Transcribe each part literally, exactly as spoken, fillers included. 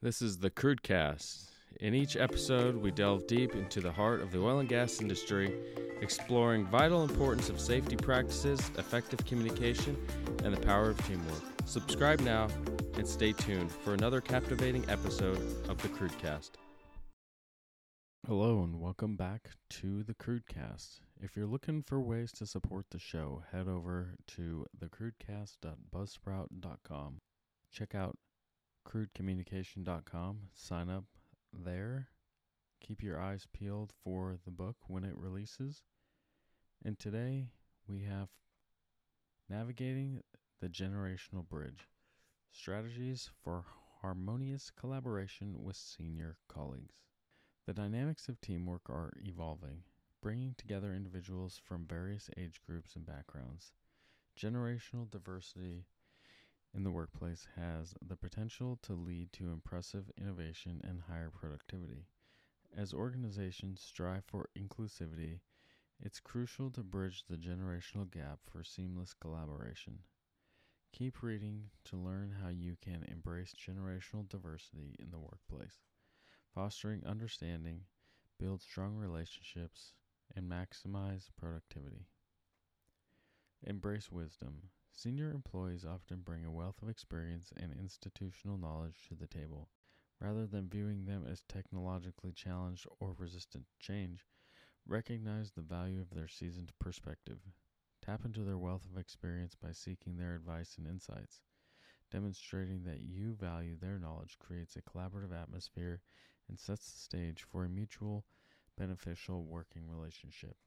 This is the Crudecast. In each episode, we delve deep into the heart of the oil and gas industry, exploring vital importance of safety practices, effective communication, and the power of teamwork. Subscribe now and stay tuned for another captivating episode of the Crudecast. Hello and welcome back to the Crudecast. If you're looking for ways to support the show, head over to the crudecast dot buzzsprout dot com. Check out crude communication dot com. Sign up there. Keep your eyes peeled for the book when it releases. And today we have Navigating the Generational Bridge, Strategies for Harmonious Collaboration with Senior Colleagues. The dynamics of teamwork are evolving, bringing together individuals from various age groups and backgrounds. Generational diversity in the workplace has the potential to lead to impressive innovation and higher productivity. As organizations strive for inclusivity, it's crucial to bridge the generational gap for seamless collaboration. Keep reading to learn how you can embrace generational diversity in the workplace, fostering understanding, build strong relationships, and maximize productivity. Embrace wisdom. Senior employees often bring a wealth of experience and institutional knowledge to the table. Rather than viewing them as technologically challenged or resistant to change, recognize the value of their seasoned perspective. Tap into their wealth of experience by seeking their advice and insights. Demonstrating that you value their knowledge creates a collaborative atmosphere and sets the stage for a mutual, beneficial working relationship.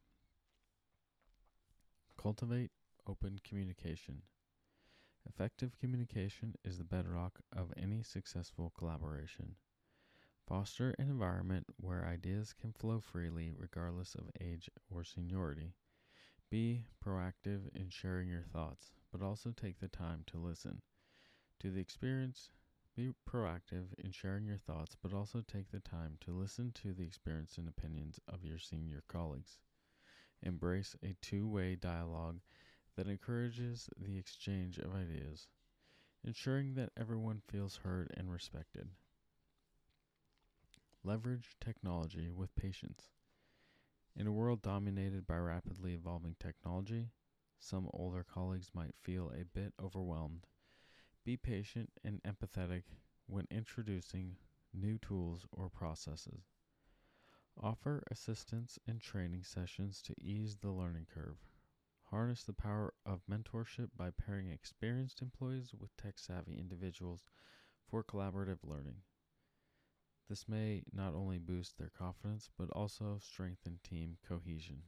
Cultivate open communication. Effective communication is the bedrock of any successful collaboration. Foster an environment where ideas can flow freely regardless of age or seniority. Be proactive in sharing your thoughts, but also take the time to listen to the experience. Be proactive in sharing your thoughts, but also take the time to listen to the experience and opinions of your senior colleagues. Embrace a two-way dialogue that encourages the exchange of ideas, ensuring that everyone feels heard and respected. Leverage technology with patience. In a world dominated by rapidly evolving technology, some older colleagues might feel a bit overwhelmed. Be patient and empathetic when introducing new tools or processes. Offer assistance and training sessions to ease the learning curve. Harness the power of mentorship by pairing experienced employees with tech-savvy individuals for collaborative learning. This may not only boost their confidence, but also strengthen team cohesion.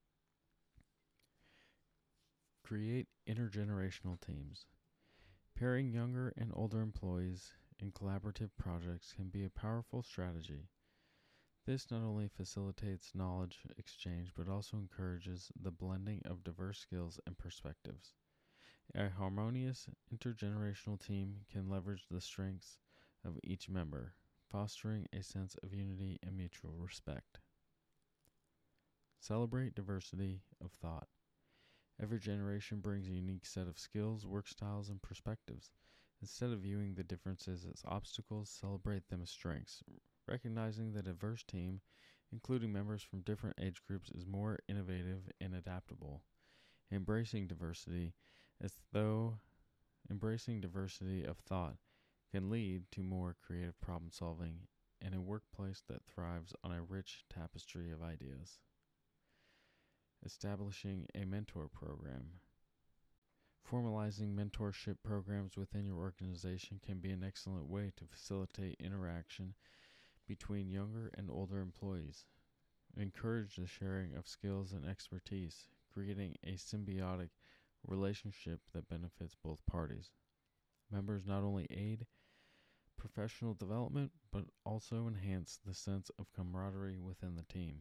Create intergenerational teams. Pairing younger and older employees in collaborative projects can be a powerful strategy. This not only facilitates knowledge exchange, but also encourages the blending of diverse skills and perspectives. A harmonious intergenerational team can leverage the strengths of each member, fostering a sense of unity and mutual respect. Celebrate diversity of thought. Every generation brings a unique set of skills, work styles, and perspectives. Instead of viewing the differences as obstacles, celebrate them as strengths. Recognizing that a diverse team, including members from different age groups, is more innovative and adaptable. Embracing diversity as though embracing diversity of thought can lead to more creative problem solving and a workplace that thrives on a rich tapestry of ideas. Establishing a mentor program. Formalizing mentorship programs within your organization can be an excellent way to facilitate interaction between younger and older employees. Encourage the sharing of skills and expertise, creating a symbiotic relationship that benefits both parties. Members not only aid professional development, but also enhance the sense of camaraderie within the team.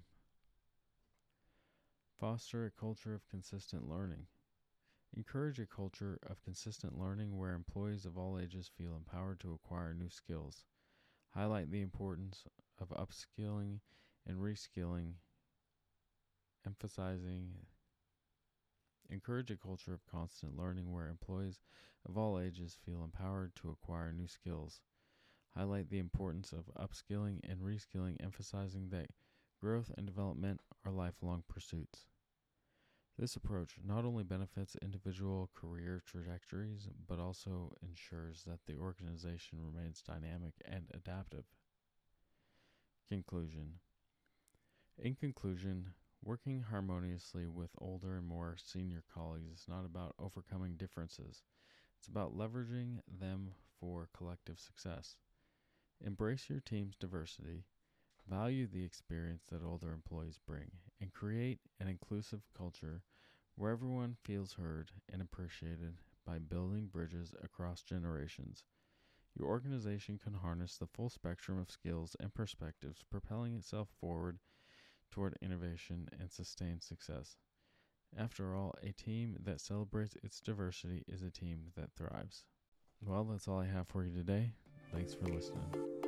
Foster a culture of consistent learning. Encourage a culture of consistent learning where employees of all ages feel empowered to acquire new skills. Highlight the importance of upskilling and reskilling, emphasizing encourage a culture of constant learning where employees of all ages feel empowered to acquire new skills. highlight the importance of upskilling and reskilling, emphasizing that growth and development are lifelong pursuits. This approach not only benefits individual career trajectories, but also ensures that the organization remains dynamic and adaptive. Conclusion. In conclusion, working harmoniously with older and more senior colleagues is not about overcoming differences. It's about leveraging them for collective success. Embrace your team's diversity, value the experience that older employees bring, and create an inclusive culture where everyone feels heard and appreciated by building bridges across generations. Your organization can harness the full spectrum of skills and perspectives, propelling itself forward toward innovation and sustained success. After all, a team that celebrates its diversity is a team that thrives. Well, that's all I have for you today. Thanks for listening.